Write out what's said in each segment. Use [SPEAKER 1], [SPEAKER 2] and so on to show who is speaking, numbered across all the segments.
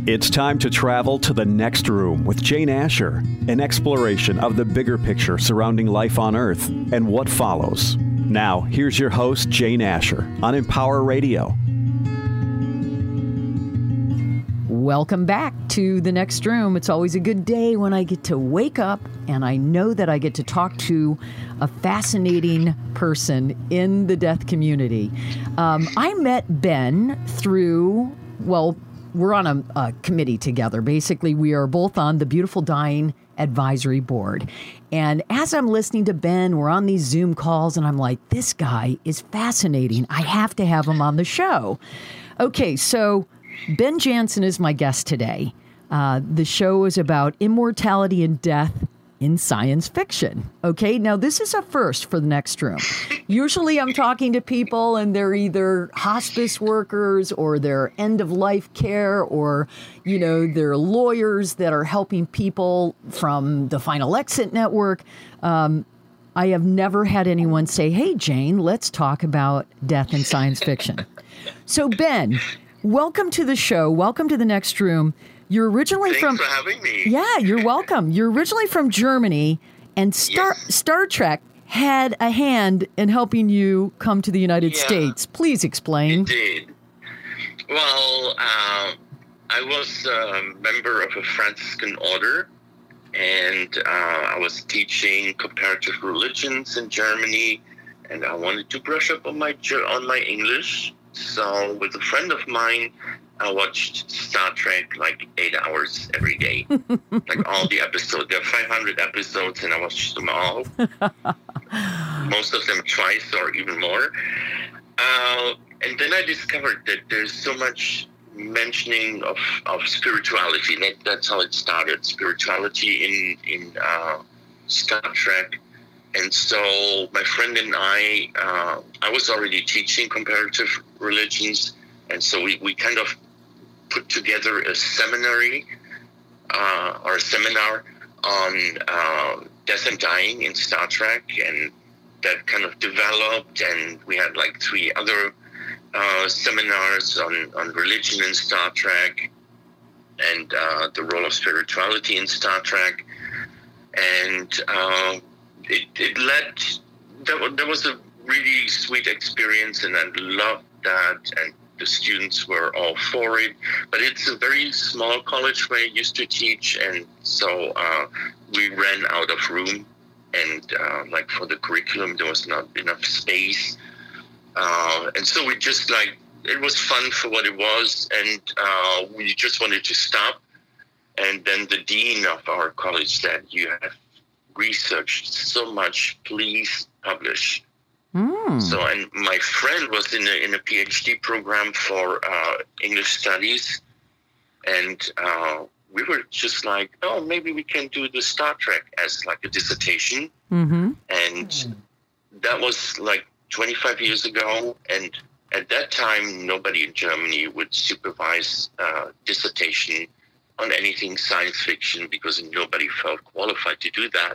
[SPEAKER 1] It's time to travel to the next room with Jane Asher, an exploration of the bigger picture surrounding life on Earth and what follows. Now, here's your host, Jane Asher, on Empower Radio.
[SPEAKER 2] Welcome back to the next room. It's always a good day when I get to wake up and I know that I get to talk to a fascinating person in the death community. I met Ben through, we're on a committee together. Basically, we are both on the Beautiful Dying Advisory Board. And as I'm listening to Ben, we're on these Zoom calls, and I'm like, this guy is fascinating. I have to have him on the show. Okay, so Ben Jansen is my guest today. The show is about immortality and death in science fiction. Okay, now this is a first for the next room. Usually I'm talking to people and they're either hospice workers or they're end-of-life care or, they're lawyers that are helping people from the Final Exit Network. I have never had anyone say, hey, Jane, let's talk about death in science fiction. So, Ben, welcome to the show. Welcome to the next room. You're originally
[SPEAKER 3] Thanks for having me.
[SPEAKER 2] Yeah, you're welcome. You're originally from Germany, and Star Trek had a hand in helping you come to the United States. Please explain.
[SPEAKER 3] It did. Well, I was a member of a Franciscan order, and I was teaching comparative religions in Germany, and I wanted to brush up on my English. So with a friend of mine, I watched Star Trek like 8 hours every day, like all the episodes. There are 500 episodes, and I watched them all. Most of them twice or even more. And then I discovered that there's so much mentioning of spirituality. That's how it started, spirituality in Star Trek. And so my friend and I was already teaching comparative religions. And so we kind of put together a seminary or a seminar on death and dying in Star Trek, and that kind of developed. And we had like 3 other seminars on religion in Star Trek and the role of spirituality in Star Trek. And it led. That was a really sweet experience, and I loved that. And the students were all for it, but it's a very small college where I used to teach, and so we ran out of room, and for the curriculum there was not enough space, and so we just it was fun for what it was, and we just wanted to stop. And then the dean of our college said, "You have researched so much, please publish." So, and my friend was in a PhD program for English studies, and we were just like, oh, maybe we can do the Star Trek as like a dissertation. And that was like 25 years ago, and at that time, nobody in Germany would supervise dissertation on anything science fiction because nobody felt qualified to do that.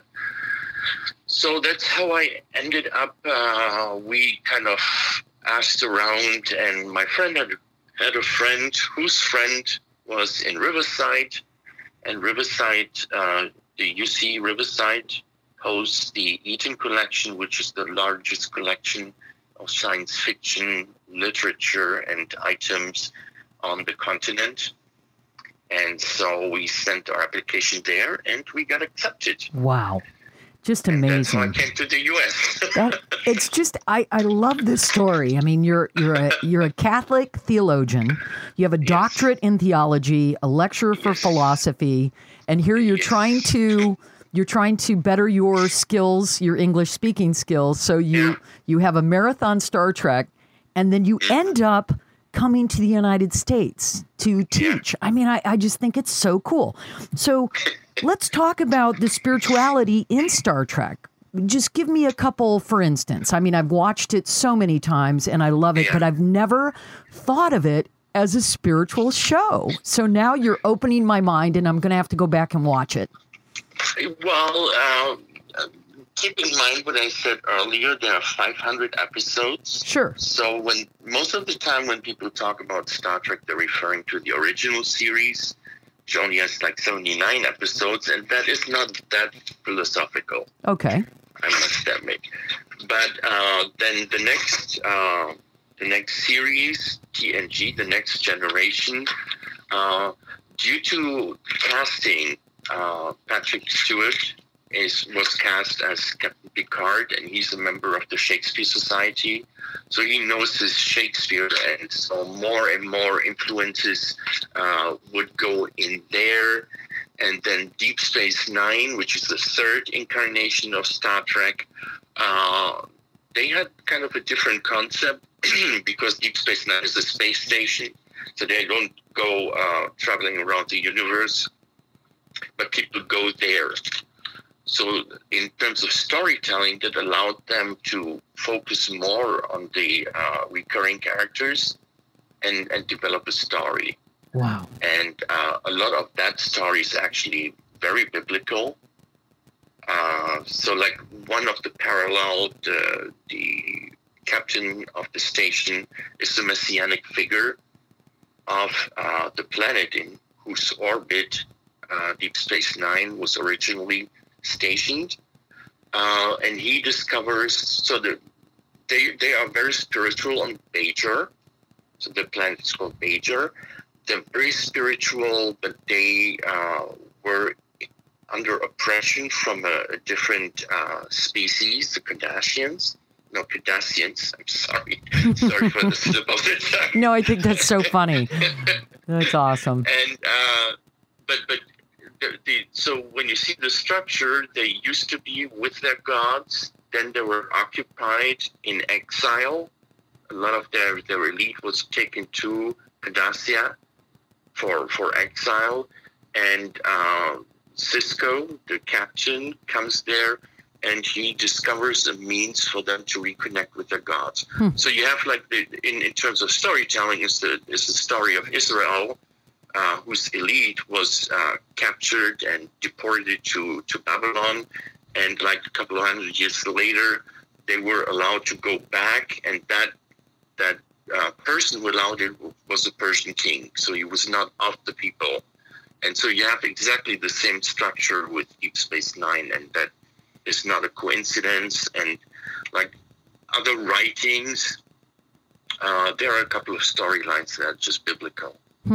[SPEAKER 3] So that's how I ended up. We kind of asked around, and my friend had a friend whose friend was in Riverside, and Riverside, the UC Riverside, hosts the Eaton Collection, which is the largest collection of science fiction literature and items on the continent. And so we sent our application there, and we got accepted.
[SPEAKER 2] Wow. Just amazing.
[SPEAKER 3] And that's how I came to the U.S.
[SPEAKER 2] It's just, I love this story. I mean, you're a Catholic theologian. You have a doctorate in theology, a lecturer for philosophy, and here you're trying to better your skills, your English speaking skills. So you have a marathon Star Trek, and then you end up coming to the United States to teach. I mean, I just think it's so cool. So let's talk about the spirituality in Star Trek. Just give me a couple, for instance. I mean, I've watched it so many times and I love it, but I've never thought of it as a spiritual show. So now you're opening my mind, and I'm going to have to go back and watch it.
[SPEAKER 3] Well, keep in mind what I said earlier. There are 500 episodes.
[SPEAKER 2] Sure.
[SPEAKER 3] So most of the time when people talk about Star Trek, they're referring to the original series, which only has like 79 episodes, and that is not that philosophical.
[SPEAKER 2] Okay.
[SPEAKER 3] I must admit. But then the next series, TNG, the Next Generation, due to casting, Patrick Stewart was cast as Captain Picard, and he's a member of the Shakespeare Society, so he knows his Shakespeare, and so more and more influences would go in there. And then Deep Space Nine, which is the third incarnation of Star Trek, they had kind of a different concept because Deep Space Nine is a space station, so they don't go traveling around the universe, but people go there. So in terms of storytelling, that allowed them to focus more on the recurring characters and develop a story.
[SPEAKER 2] Wow.
[SPEAKER 3] And a lot of that story is actually very biblical. So like one of the parallel, the captain of the station is the messianic figure of the planet in whose orbit Deep Space Nine was originally stationed, and he discovers, so they are very spiritual on Bajor, so the planet is called Bajor. They're very spiritual, but they were under oppression from a different species, the Cardassians. No, Cardassians, I'm sorry. Sorry for the syllables.
[SPEAKER 2] No, I think that's so funny. That's awesome.
[SPEAKER 3] And, but so when you see the structure, they used to be with their gods, then they were occupied in exile. A lot of their elite was taken to Cardassia for exile, and Sisko, the captain, comes there, and he discovers a means for them to reconnect with their gods. So you have like in terms of storytelling, is the story of Israel, whose elite was captured and deported to Babylon, and like a couple of hundred years later, they were allowed to go back, and that person who allowed it was a Persian king, so he was not of the people. And so you have exactly the same structure with Deep Space Nine, and that is not a coincidence. And like other writings, there are a couple of storylines that are just biblical.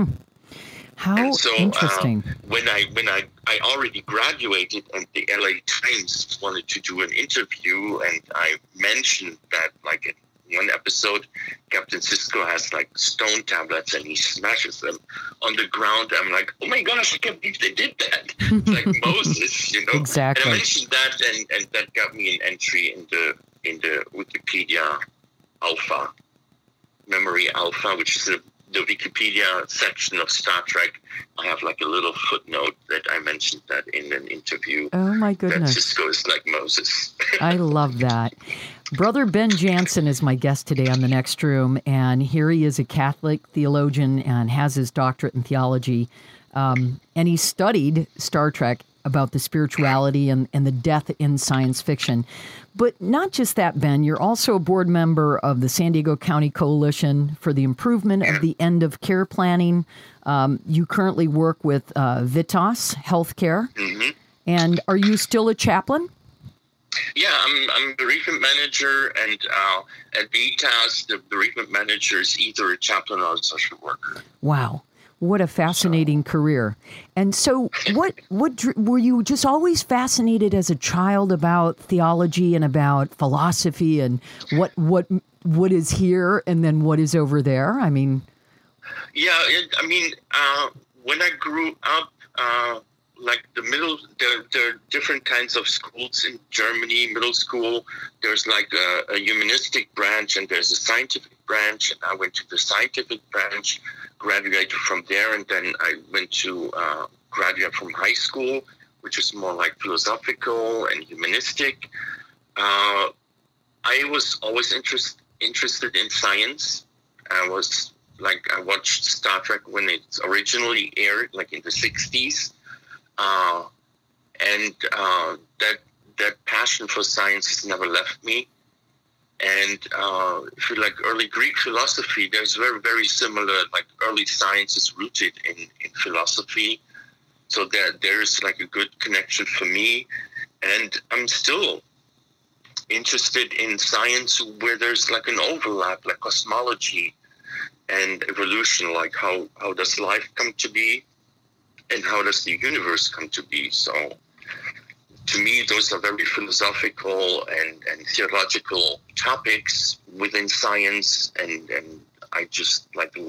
[SPEAKER 2] How interesting.
[SPEAKER 3] When I already graduated, and the LA Times wanted to do an interview, and I mentioned that like in one episode, Captain Sisko has like stone tablets and he smashes them on the ground. I'm like, oh my gosh, I can't believe they did that. It's like Moses, you know.
[SPEAKER 2] Exactly.
[SPEAKER 3] And I mentioned that, and that got me an entry in the Wikipedia Alpha, Memory Alpha, which is the Wikipedia section of Star Trek. I have like a little footnote that I mentioned that in an interview.
[SPEAKER 2] Oh my goodness.
[SPEAKER 3] That Sisko is like Moses.
[SPEAKER 2] I love that. Brother Ben Jansen is my guest today on The Next Room, and here he is, a Catholic theologian and has his doctorate in theology. And he studied Star Trek about the spirituality and the death in science fiction. But not just that, Ben, you're also a board member of the San Diego County Coalition for the Improvement of the End of Care Planning. You currently work with Vitas Healthcare. Mm-hmm. And are you still a chaplain?
[SPEAKER 3] Yeah, I'm bereavement manager, and at Vitas, the bereavement manager is either a chaplain or a social worker.
[SPEAKER 2] Wow. What a fascinating career. And so what were you just always fascinated as a child about theology and about philosophy and what is here and then what is over there? I mean,
[SPEAKER 3] yeah, when I grew up, like there are different kinds of schools in Germany, middle school. There's like a humanistic branch and there's a scientific branch. And I went to the scientific branch, graduated from there, and then I went to graduate from high school, which is more like philosophical and humanistic. I was always interested in science. I watched Star Trek when it originally aired, like in the 60s. And that passion for science has never left me. And if you like early Greek philosophy, there's very, very similar, like early science is rooted in philosophy. So there's like a good connection for me. And I'm still interested in science where there's like an overlap, like cosmology and evolution, like how does life come to be and how does the universe come to be. So to me, those are very philosophical and theological topics within science, and I just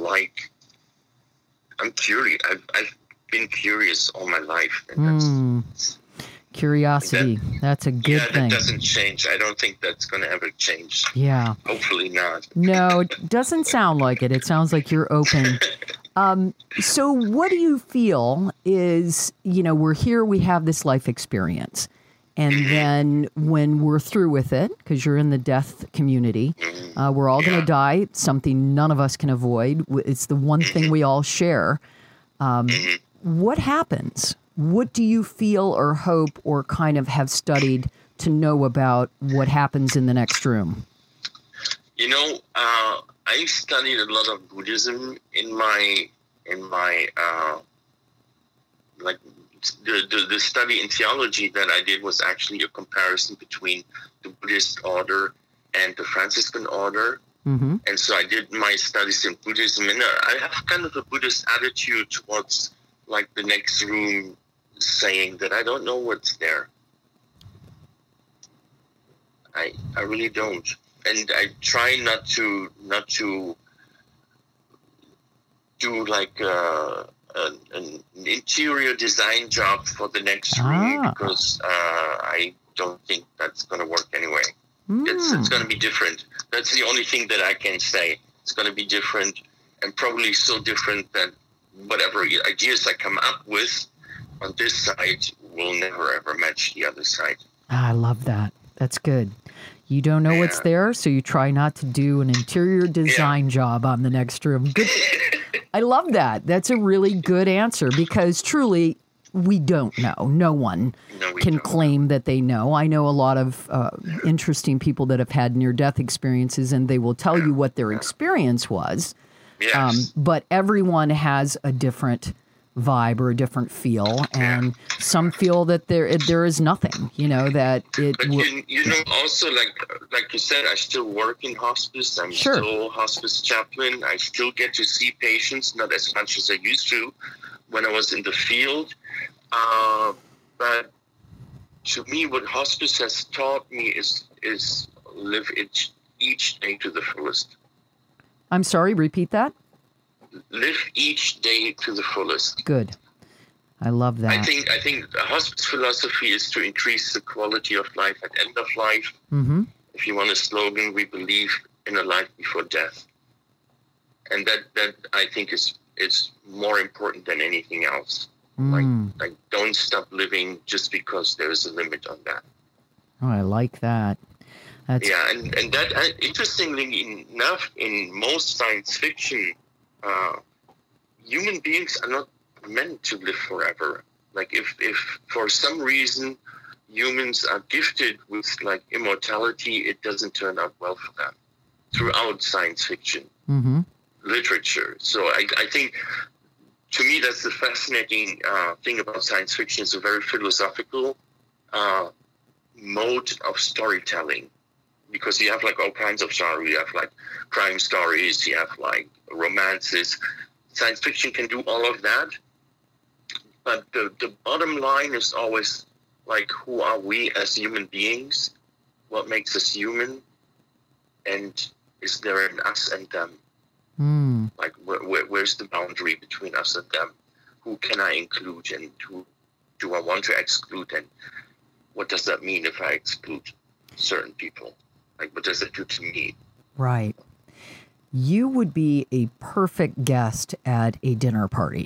[SPEAKER 3] I'm curious. I've been curious all my life. And
[SPEAKER 2] curiosity. That's a good thing.
[SPEAKER 3] That doesn't change. I don't think that's going to ever change.
[SPEAKER 2] Yeah.
[SPEAKER 3] Hopefully not.
[SPEAKER 2] No, it doesn't sound like it. It sounds like you're open. So what do you feel is, we're here, we have this life experience. And then when we're through with it, because you're in the death community, we're all going to die. It's something none of us can avoid. It's the one thing we all share. What happens? What do you feel or hope or kind of have studied to know about what happens in the next room?
[SPEAKER 3] I studied a lot of Buddhism in my the study in theology that I did was actually a comparison between the Buddhist order and the Franciscan order. And so I did my studies in Buddhism, and I have kind of a Buddhist attitude towards like the next room, saying that I don't know what's there. I really don't. And I try not to do like an interior design job for the next room, because I don't think that's going to work anyway. It's going to be different. That's the only thing that I can say. It's going to be different, and probably so different that whatever ideas I come up with on this side will never ever match the other side.
[SPEAKER 2] I love that. That's good. You don't know what's there, so you try not to do an interior design job on the next room. Good. I love that. That's a really good answer, because truly, we don't know. No one can claim that they know. I know a lot of interesting people that have had near-death experiences, and they will tell you what their experience was.
[SPEAKER 3] Yes.
[SPEAKER 2] But everyone has a different vibe or a different feel, and some feel that there is nothing. That it.
[SPEAKER 3] But also like you said, I still work in hospice. I'm still hospice chaplain. I still get to see patients, not as much as I used to when I was in the field. But to me, what hospice has taught me is live each day to the fullest.
[SPEAKER 2] I'm sorry, repeat that.
[SPEAKER 3] Live each day to the fullest.
[SPEAKER 2] Good. I love that.
[SPEAKER 3] I think hospice philosophy is to increase the quality of life at end of life. If you want a slogan, we believe in a life before death. And that I think is more important than anything else. Like don't stop living just because there is a limit on that.
[SPEAKER 2] Oh, I like that.
[SPEAKER 3] And that interestingly enough, in most science fiction, human beings are not meant to live forever. Like if for some reason humans are gifted with like immortality, it doesn't turn out well for them throughout science fiction literature. So I think, to me, that's the fascinating thing about science fiction. It's a very philosophical mode of storytelling, because you have like all kinds of genre. You have like crime stories, you have like romances. Science fiction can do all of that, but the bottom line is always like, who are we as human beings? What makes us human? And is there an us and them? Like where's the boundary between us and them? Who can I include, and who do I want to exclude? And what does that mean if I exclude certain people? Like, what does it do to me?
[SPEAKER 2] Right. You would be a perfect guest at a dinner party.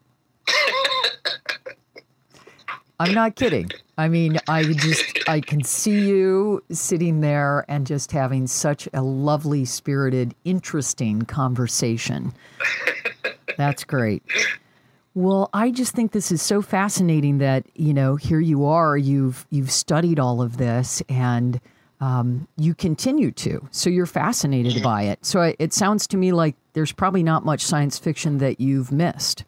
[SPEAKER 2] I'm not kidding. I mean, I can see you sitting there and just having such a lovely, spirited, interesting conversation. That's great. Well, I just think this is so fascinating that, here you are, you've studied all of this and you continue to. So you're fascinated by it. So it sounds to me like there's probably not much science fiction that you've missed.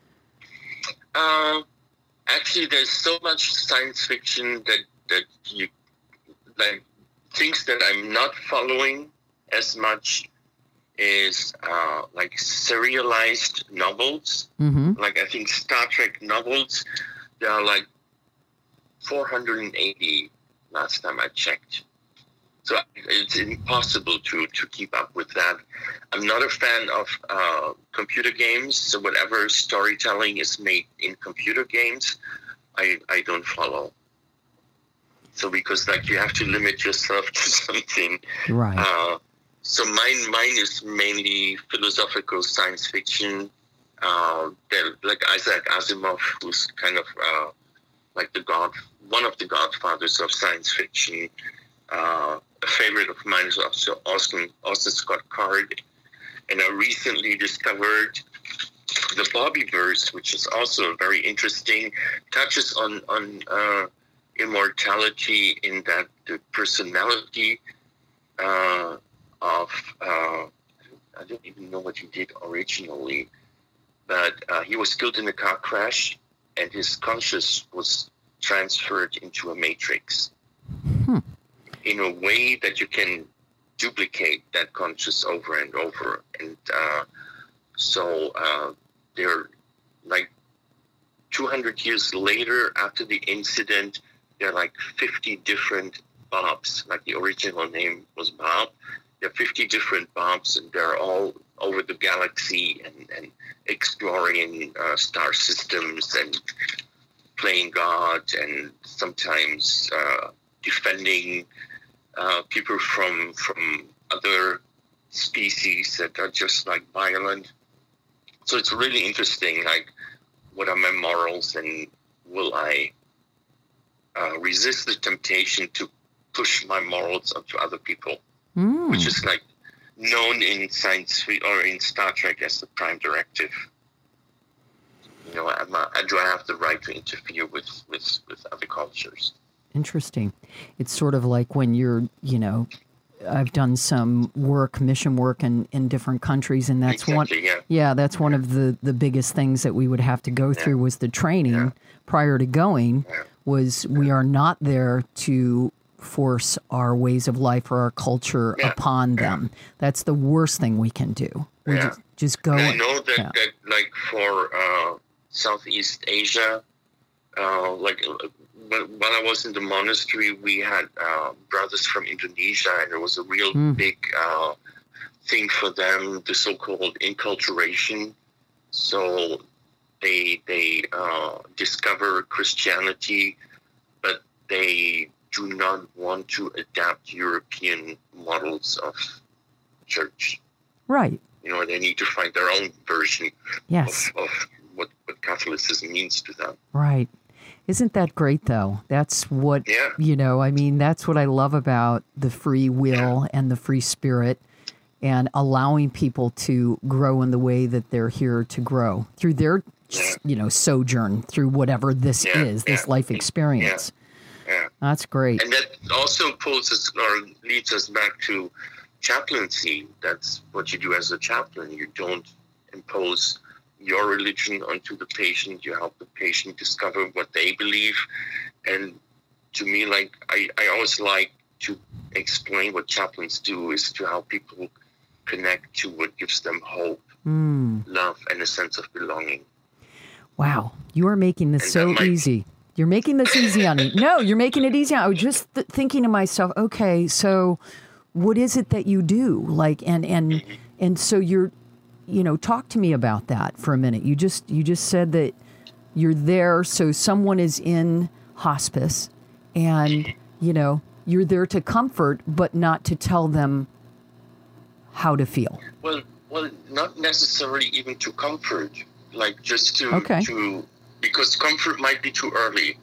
[SPEAKER 3] Actually, there's so much science fiction that you, like, things that I'm not following as much is like serialized novels.
[SPEAKER 2] Mm-hmm.
[SPEAKER 3] Like, I think Star Trek novels, there are like 480 last time I checked. So it's impossible to keep up with that. I'm not a fan of computer games, so whatever storytelling is made in computer games, I don't follow. So because you have to limit yourself to something.
[SPEAKER 2] Right.
[SPEAKER 3] So mine is mainly philosophical science fiction. Like Isaac Asimov, who's kind of like one of the godfathers of science fiction. A favorite of mine is also Austin Scott Card. And I recently discovered the Bobbyverse, which is also very interesting, touches on immortality in that the personality of, I don't even know what he did originally, but he was killed in a car crash and his conscious was transferred into a matrix. In a way that you can duplicate that conscious over and over. And so they're like 200 years later after the incident, there are like 50 different Bobs. Like the original name was Bob. There are 50 different Bobs and they're all over the galaxy and exploring star systems and playing God and sometimes defending people from other species that are just like violent. So it's really interesting, like, what are my morals and will I resist the temptation to push my morals onto other people, which is like known in science or in Star Trek as the prime directive. Do I have the right to interfere with other cultures?
[SPEAKER 2] Interesting. It's sort of like when you're, I've done some mission work in different countries, and that's
[SPEAKER 3] exactly,
[SPEAKER 2] one. Yeah, that's one of the biggest things that we would have to go through was the training prior to going. Was we are not there to force our ways of life or our culture upon them. That's the worst thing we can do. We just go.
[SPEAKER 3] I know that like for Southeast Asia, like. When I was in the monastery, we had brothers from Indonesia, and there was a real big thing for them, the so-called inculturation. So they discover Christianity, but they do not want to adapt European models of church.
[SPEAKER 2] Right.
[SPEAKER 3] They need to find their own version of what Catholicism means to them.
[SPEAKER 2] Right. Isn't that great, though? That's what, that's what I love about the free will and the free spirit and allowing people to grow in the way that they're here to grow through their, sojourn through whatever this is, this life experience.
[SPEAKER 3] Yeah.
[SPEAKER 2] That's great.
[SPEAKER 3] And that also leads us back to chaplaincy. That's what you do as a chaplain. You don't impose your religion onto the patient. You help the patient discover what they believe. And to me, like, I always like to explain what chaplains do is to help people connect to what gives them hope, love, and a sense of belonging.
[SPEAKER 2] Wow. You are making this easy. You're making this easy on me. No, you're making it easy. I was just thinking to myself, okay, so what is it that you do? Like, and so you're, talk to me about that for a minute. You just said that you're there, so someone is in hospice, and you're there to comfort, but not to tell them how to feel.
[SPEAKER 3] Well, not necessarily even to comfort, like just to because comfort might be too early.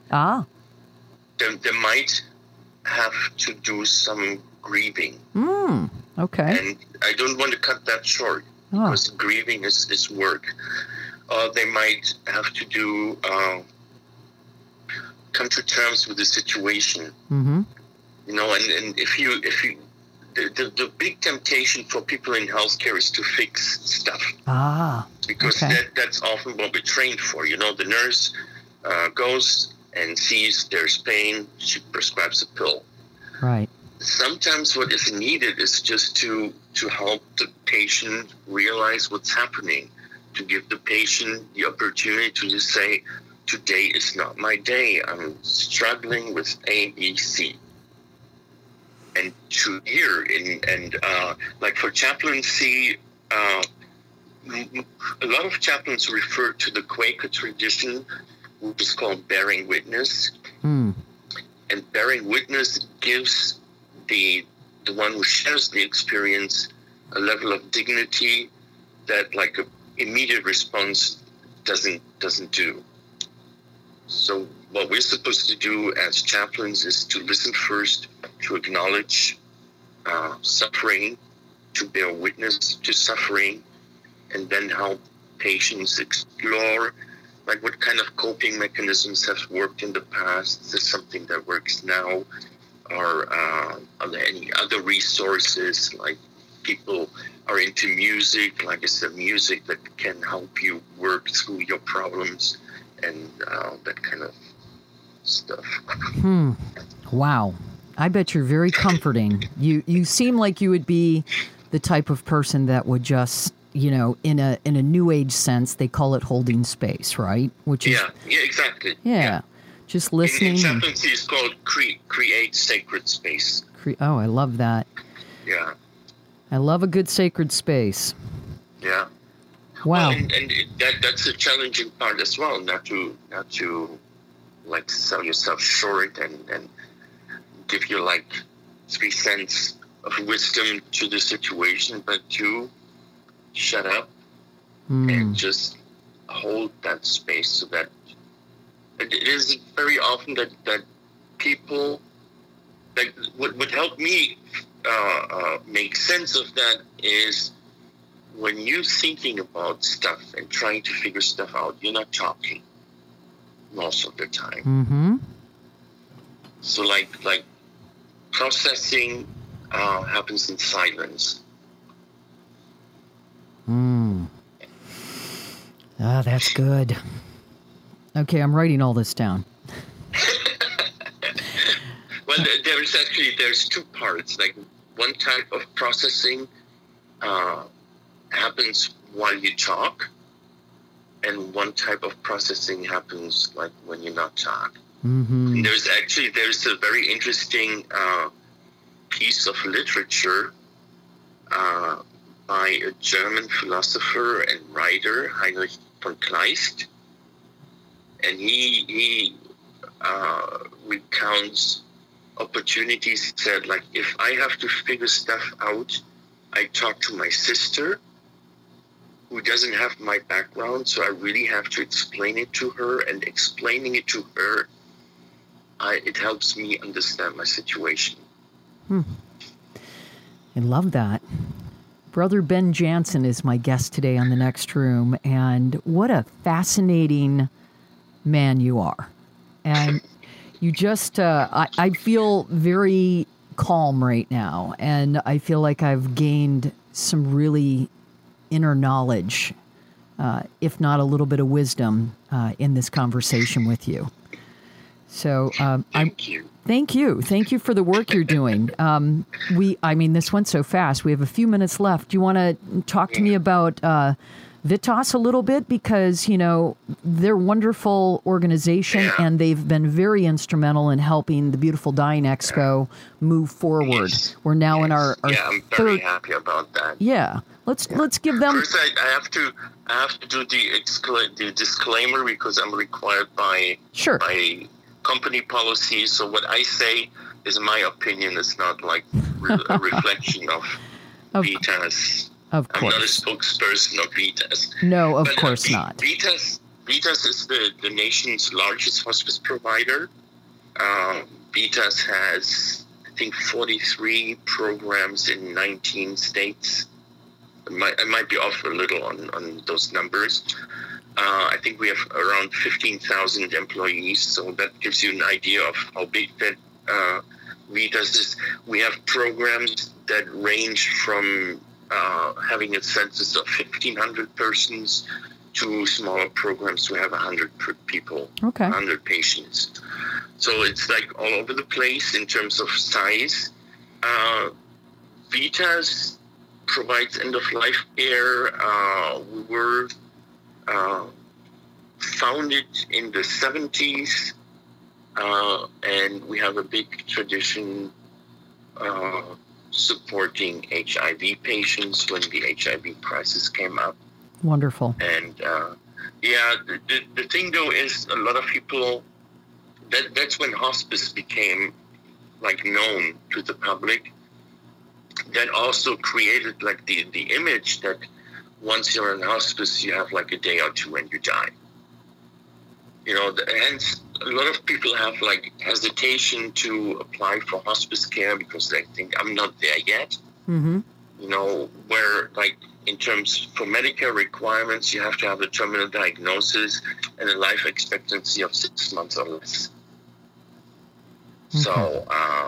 [SPEAKER 3] They might have to do some grieving.
[SPEAKER 2] Okay.
[SPEAKER 3] And I don't want to cut that short. Because grieving is work. they might have to do come to terms with the situation.
[SPEAKER 2] Mm-hmm.
[SPEAKER 3] You know, and if you the big temptation for people in healthcare is to fix stuff. Because that's often what we're trained for. You know, the nurse goes and sees there's pain, she prescribes a pill.
[SPEAKER 2] Right.
[SPEAKER 3] Sometimes what is needed is just to help the patient realize what's happening, to give the patient the opportunity to just say, today is not my day. I'm struggling with A, B, C. And to hear, and like for chaplaincy, a lot of chaplains refer to the Quaker tradition, which is called bearing witness. And bearing witness gives the one who shares the experience a level of dignity that like an immediate response doesn't do. So what we're supposed to do as chaplains is to listen first, to acknowledge suffering, to bear witness to suffering, and then help patients explore like what kind of coping mechanisms have worked in the past. Is there something that works now? Or are there any other resources, like people are into music, like I said, music that can help you work through your problems and that kind of stuff.
[SPEAKER 2] Wow. I bet you're very comforting. You seem like you would be the type of person that would just, you know, in a new age sense, they call it holding space, right? Which is
[SPEAKER 3] exactly.
[SPEAKER 2] Yeah. Just listening.
[SPEAKER 3] In chaplaincy, it's called create sacred space.
[SPEAKER 2] I love that.
[SPEAKER 3] Yeah.
[SPEAKER 2] I love a good sacred space.
[SPEAKER 3] Yeah.
[SPEAKER 2] Wow.
[SPEAKER 3] Well, and that's a challenging part as well, not to like sell yourself short and give you like 3 cents of wisdom to the situation, but to shut up and just hold that space, so that it is very often that people, like what would help me make sense of that is when you're thinking about stuff and trying to figure stuff out, you're not talking most of the time.
[SPEAKER 2] Mm-hmm.
[SPEAKER 3] So like processing happens in silence.
[SPEAKER 2] That's good. Okay, I'm writing all this down.
[SPEAKER 3] Well, there's 2 parts. Like one type of processing happens while you talk, and one type of processing happens like when you're not talking.
[SPEAKER 2] Mm-hmm.
[SPEAKER 3] And there's a very interesting piece of literature by a German philosopher and writer, Heinrich von Kleist, and he recounts opportunities. He said, like, if I have to figure stuff out, I talk to my sister, who doesn't have my background, so I really have to explain it to her, and explaining it to her, it helps me understand my situation.
[SPEAKER 2] I love that. Brother Ben Jansen is my guest today on The Next Room, and what a fascinating man you are. And you just, I feel very calm right now, and I feel like I've gained some really inner knowledge, if not a little bit of wisdom, in this conversation with you. So
[SPEAKER 3] Thank you.
[SPEAKER 2] Thank you. Thank you for the work you're doing. This went so fast. We have a few minutes left. Do you want to talk to me about Vitas a little bit? Because, you know, they're a wonderful organization, and they've been very instrumental in helping the Beautiful Dying Expo move forward. We're now in our
[SPEAKER 3] I'm very happy about that.
[SPEAKER 2] Yeah. Let's give them.
[SPEAKER 3] First, I have to do the disclaimer, because I'm required by company policy. So what I say is my opinion. It's not like a reflection of Vitas.
[SPEAKER 2] Of course.
[SPEAKER 3] I'm not a spokesperson of Vitas.
[SPEAKER 2] No, of course not.
[SPEAKER 3] Vitas is the nation's largest hospice provider. Vitas has, I think, 43 programs in 19 states. I might be off a little on those numbers. I think we have around 15,000 employees, so that gives you an idea of how big that Vitas is. We have programs that range from having a census of 1,500 persons to smaller programs. We have 100 people, 100 patients. So it's like all over the place in terms of size. Vitas provides end-of-life care. We were founded in the 70s, and we have a big tradition supporting HIV patients when the HIV crisis came up.
[SPEAKER 2] Wonderful.
[SPEAKER 3] And the thing though is a lot of people, that's when hospice became like known to the public. That also created like the image that once you're in hospice, you have like a day or two and you die. You know, hence a lot of people have like hesitation to apply for hospice care because they think I'm not there yet.
[SPEAKER 2] Mm-hmm.
[SPEAKER 3] You know, where like in terms for Medicare requirements, you have to have a terminal diagnosis and a life expectancy of 6 months or less. Okay. So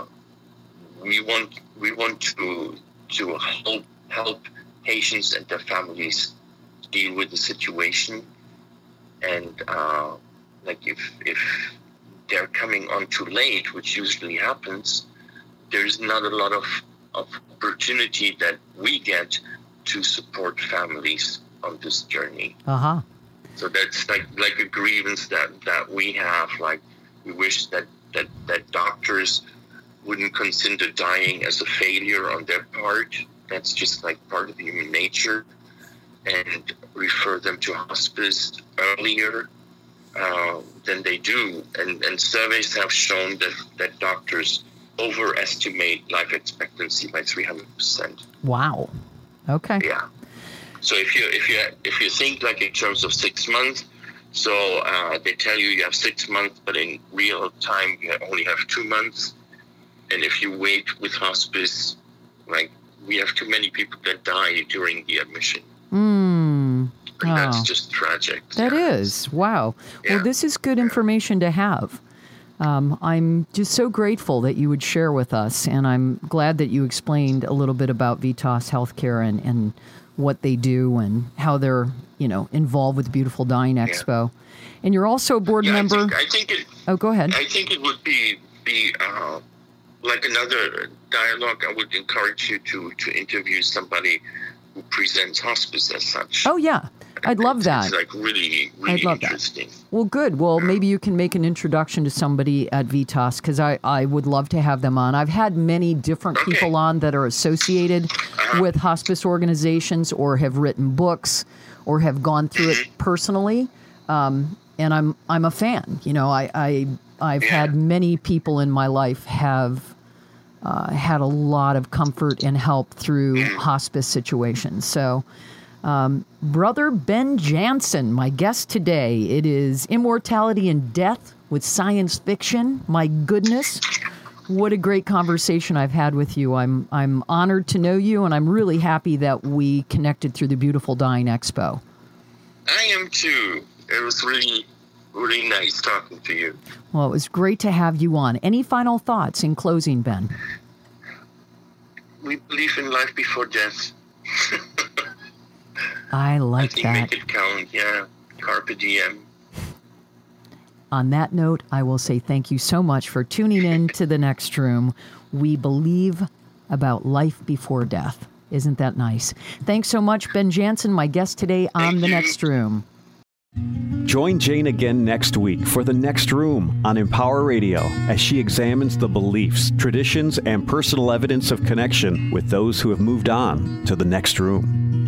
[SPEAKER 3] we want to help patients and their families deal with the situation, and like if they're coming on too late, which usually happens, there's not a lot of opportunity that we get to support families on this journey.
[SPEAKER 2] Uh-huh.
[SPEAKER 3] So that's like a grievance that we have. Like we wish that doctors wouldn't consider dying as a failure on their part. That's just like part of human nature, and refer them to hospice earlier than they do. And surveys have shown that doctors overestimate life expectancy by 300%.
[SPEAKER 2] Wow. Okay.
[SPEAKER 3] Yeah. So if you think like in terms of 6 months, so they tell you have 6 months, but in real time you only have 2 months. And if you wait with hospice, like we have too many people that die during the admission. And that's just tragic.
[SPEAKER 2] That is. Wow. Yeah. Well, this is good information to have. I'm just so grateful that you would share with us, and I'm glad that you explained a little bit about Vitas Healthcare and what they do and how they're, involved with Beautiful Dying Expo. And you're also a board member.
[SPEAKER 3] I think it.
[SPEAKER 2] Oh, go ahead.
[SPEAKER 3] I think it would be like another dialogue. I would encourage you to interview somebody who presents hospice as such.
[SPEAKER 2] Oh, yeah. I'd love that.
[SPEAKER 3] It's like really
[SPEAKER 2] I'd love
[SPEAKER 3] interesting.
[SPEAKER 2] That. Well, good. Well, maybe you can make an introduction to somebody at Vitas, because I would love to have them on. I've had many different people on that are associated with hospice organizations or have written books or have gone through it personally. And I'm a fan. I've had many people in my life have had a lot of comfort and help through hospice situations. So, Brother Ben Jansen, my guest today. It is Immortality and Death with Science Fiction. My goodness, what a great conversation I've had with you. I'm honored to know you, and I'm really happy that we connected through the Beautiful Dying Expo.
[SPEAKER 3] I am too. It was really, really nice talking to you.
[SPEAKER 2] Well, it was great to have you on. Any final thoughts in closing, Ben?
[SPEAKER 3] We believe in life before death.
[SPEAKER 2] I like that.
[SPEAKER 3] Make it count, yeah. Carpe diem.
[SPEAKER 2] On that note, I will say thank you so much for tuning in to The Next Room. We believe about life before death. Isn't that nice? Thanks so much, Ben Jansen, my guest today on The Next Room.
[SPEAKER 1] Join Jane again next week for The Next Room on Empower Radio as she examines the beliefs, traditions, and personal evidence of connection with those who have moved on to the next room.